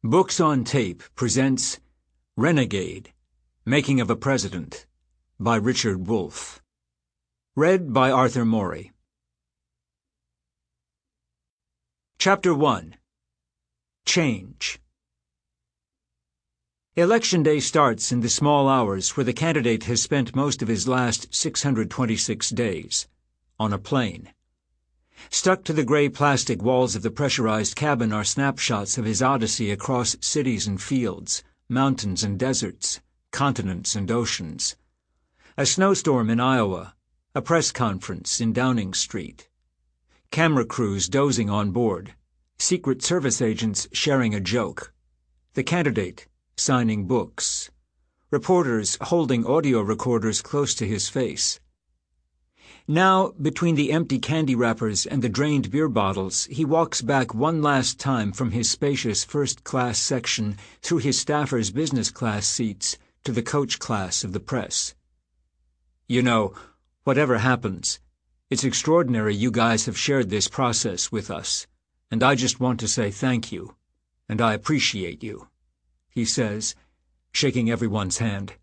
Books on Tape presents Renegade, Making of a President, by Richard Wolff. Read by Arthur Morey. Chapter 1. Change. Election Day starts in the small hours where the candidate has spent most of his last 626 days, on a plane. Stuck to the gray plastic walls of the pressurized cabin are snapshots of his odyssey across cities and fields, mountains and deserts, continents and oceans. A snowstorm in Iowa, a press conference in Downing Street. Camera crews dozing on board, Secret Service agents sharing a joke. The candidate signing books. Reporters holding audio recorders close to his face. Now, between the empty candy wrappers and the drained beer bottles, he walks back one last time from his spacious first-class section through his staffers' business-class seats to the coach class of the press. You know, whatever happens, it's extraordinary you guys have shared this process with us, and I just want to say thank you, and I appreciate you, he says, shaking everyone's hand.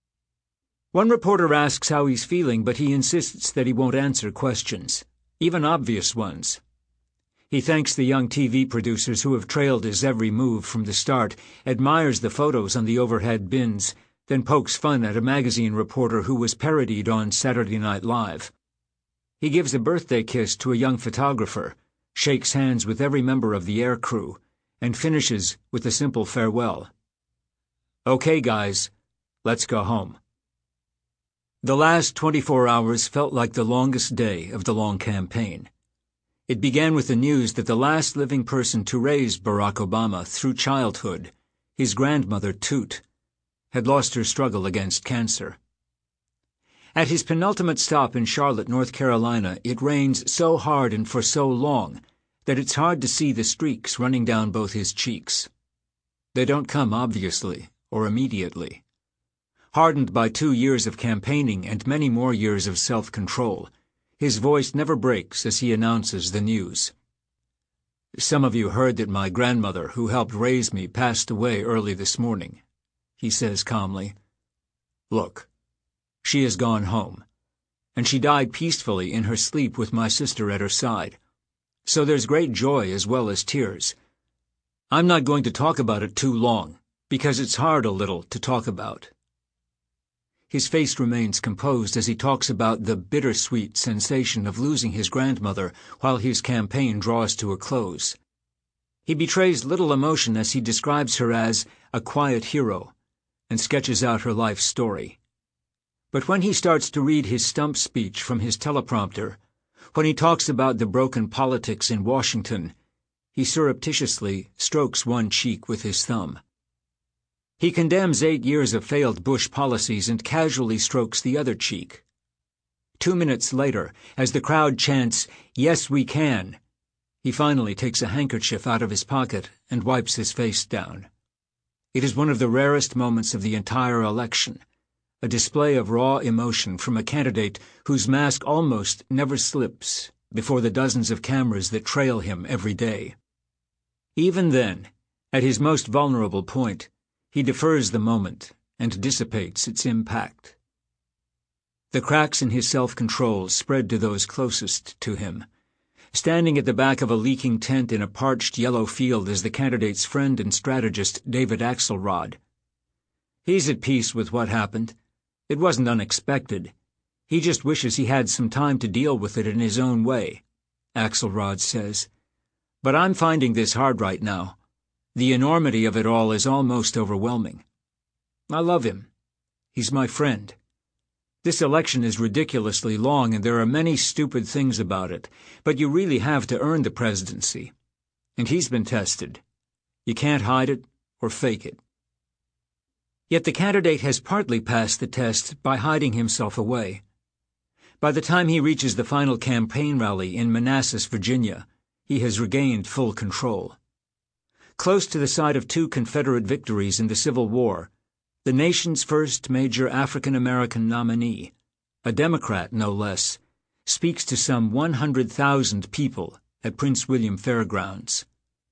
One reporter asks how he's feeling, but he insists that he won't answer questions, even obvious ones. He thanks the young TV producers who have trailed his every move from the start, admires the photos on the overhead bins, then pokes fun at a magazine reporter who was parodied on Saturday Night Live. He gives a birthday kiss to a young photographer, shakes hands with every member of the air crew, and finishes with a simple farewell. Okay, guys, let's go home. The last 24 hours felt like the longest day of the long campaign. It began with the news that the last living person to raise Barack Obama through childhood, his grandmother Toot, had lost her struggle against cancer. At his penultimate stop in Charlotte, North Carolina, it rains so hard and for so long that it's hard to see the streaks running down both his cheeks. They don't come obviously or immediately. Hardened by 2 years of campaigning and many more years of self-control, his voice never breaks as he announces the news. Some of you heard that my grandmother, who helped raise me, passed away early this morning, he says calmly. Look, she has gone home, and she died peacefully in her sleep with my sister at her side. So there's great joy as well as tears. I'm not going to talk about it too long, because it's hard a little to talk about. His face remains composed as he talks about the bittersweet sensation of losing his grandmother while his campaign draws to a close. He betrays little emotion as he describes her as a quiet hero and sketches out her life story. But when he starts to read his stump speech from his teleprompter, when he talks about the broken politics in Washington, he surreptitiously strokes one cheek with his thumb. He condemns 8 years of failed Bush policies and casually strokes the other cheek. 2 minutes later, as the crowd chants, "Yes, we can," he finally takes a handkerchief out of his pocket and wipes his face down. It is one of the rarest moments of the entire election, a display of raw emotion from a candidate whose mask almost never slips before the dozens of cameras that trail him every day. Even then, at his most vulnerable point, he defers the moment and dissipates its impact. The cracks in his self-control spread to those closest to him. Standing at the back of a leaking tent in a parched yellow field is the candidate's friend and strategist, David Axelrod. He's at peace with what happened. It wasn't unexpected. He just wishes he had some time to deal with it in his own way, Axelrod says. But I'm finding this hard right now. The enormity of it all is almost overwhelming. I love him. He's my friend. This election is ridiculously long and there are many stupid things about it, but you really have to earn the presidency. And he's been tested. You can't hide it or fake it. Yet the candidate has partly passed the test by hiding himself away. By the time he reaches the final campaign rally in Manassas, Virginia, he has regained full control. Close to the site of 2 Confederate victories in the Civil War, the nation's first major African-American nominee, a Democrat no less, speaks to some 100,000 people at Prince William Fairgrounds.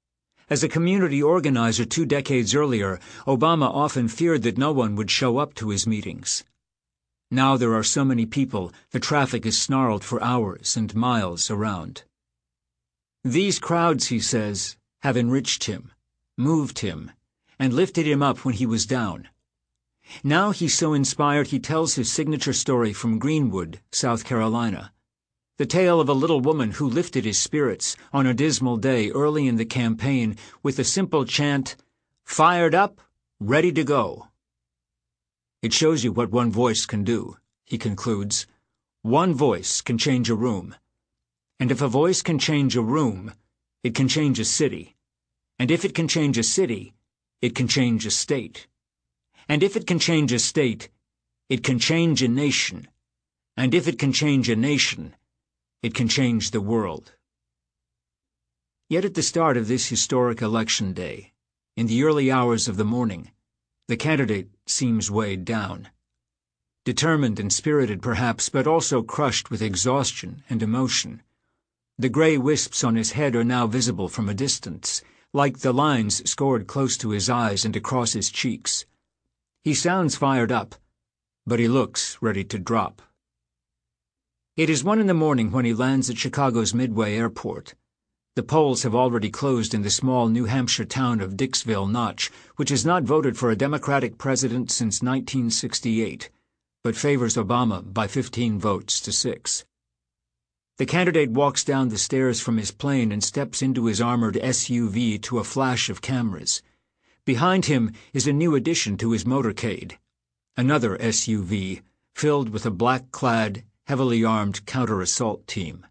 As a community organizer 2 decades earlier, Obama often feared that no one would show up to his meetings. Now there are so many people, the traffic is snarled for hours and miles around. These crowds, he says, have enriched him, moved him, and lifted him up when he was down. Now he's so inspired he tells his signature story from Greenwood, South Carolina. The tale of a little woman who lifted his spirits on a dismal day early in the campaign with the simple chant, "Fired up, ready to go." It shows you what one voice can do, he concludes. One voice can change a room. And if a voice can change a room, it can change a city. And if it can change a city, it can change a state. And if it can change a state, it can change a nation. And if it can change a nation, it can change the world. Yet at the start of this historic election day, in the early hours of the morning, the candidate seems weighed down. Determined and spirited perhaps, but also crushed with exhaustion and emotion. The gray wisps on his head are now visible from a distance, like the lines scored close to his eyes and across his cheeks. He sounds fired up, but he looks ready to drop. It is 1 a.m. when he lands at Chicago's Midway Airport. The polls have already closed in the small New Hampshire town of Dixville Notch, which has not voted for a Democratic president since 1968, but favors Obama by 15 votes to 6. The candidate walks down the stairs from his plane and steps into his armored SUV to a flash of cameras. Behind him is a new addition to his motorcade, another SUV filled with a black-clad, heavily armed counter-assault team.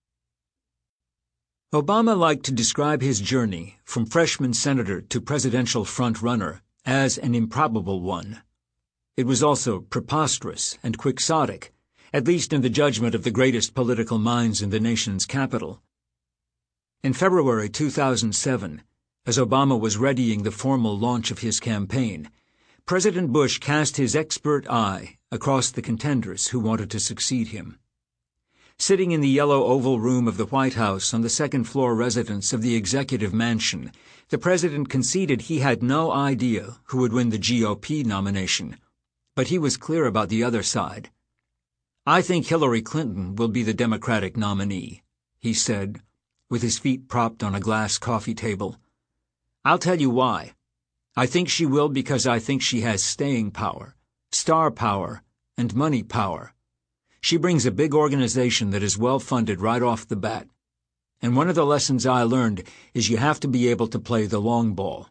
Obama liked to describe his journey from freshman senator to presidential front-runner as an improbable one. It was also preposterous and quixotic, at least in the judgment of the greatest political minds in the nation's capital. In February 2007, as Obama was readying the formal launch of his campaign, President Bush cast his expert eye across the contenders who wanted to succeed him. Sitting in the yellow Oval Room of the White House on the second-floor residence of the Executive Mansion, the president conceded he had no idea who would win the GOP nomination, but he was clear about the other side. "I think Hillary Clinton will be the Democratic nominee," he said, with his feet propped on a glass coffee table. "I'll tell you why. I think she will because I think she has staying power, star power, and money power. She brings a big organization that is well-funded right off the bat. And one of the lessons I learned is you have to be able to play the long ball."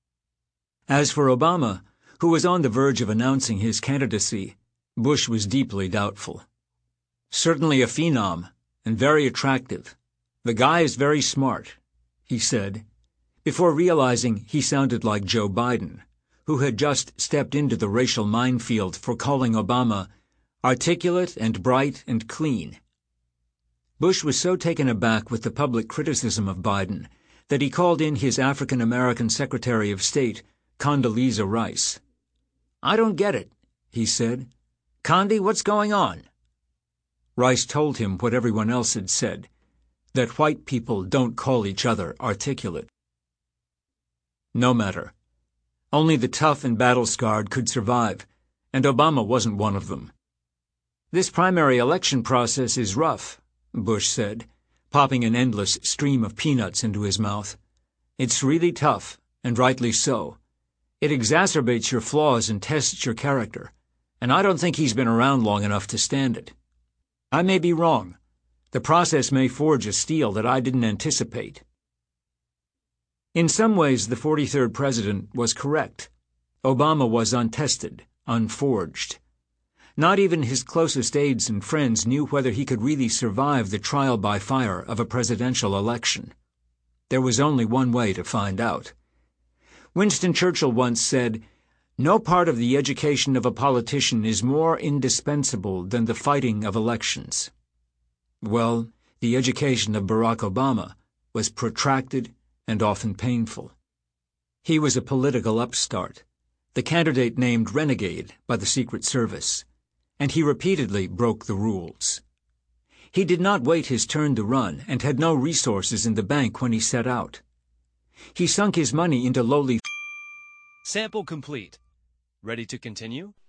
As for Obama, who was on the verge of announcing his candidacy, Bush was deeply doubtful. "Certainly a phenom, and very attractive. The guy is very smart," he said, before realizing he sounded like Joe Biden, who had just stepped into the racial minefield for calling Obama articulate and bright and clean. Bush was so taken aback with the public criticism of Biden that he called in his African-American Secretary of State, Condoleezza Rice. "I don't get it," he said. "Condi, what's going on?" Rice told him what everyone else had said, that white people don't call each other articulate. No matter. Only the tough and battle-scarred could survive, and Obama wasn't one of them. "This primary election process is rough," Bush said, popping an endless stream of peanuts into his mouth. "It's really tough, and rightly so. It exacerbates your flaws and tests your character, and I don't think he's been around long enough to stand it. I may be wrong. The process may forge a steel that I didn't anticipate." In some ways, the 43rd president was correct. Obama was untested, unforged. Not even his closest aides and friends knew whether he could really survive the trial by fire of a presidential election. There was only one way to find out. Winston Churchill once said, "No part of the education of a politician is more indispensable than the fighting of elections." Well, the education of Barack Obama was protracted and often painful. He was a political upstart, the candidate named renegade by the Secret Service, and he repeatedly broke the rules. He did not wait his turn to run and had no resources in the bank when he set out. He sunk his money into lowly. Sample complete. Ready to continue?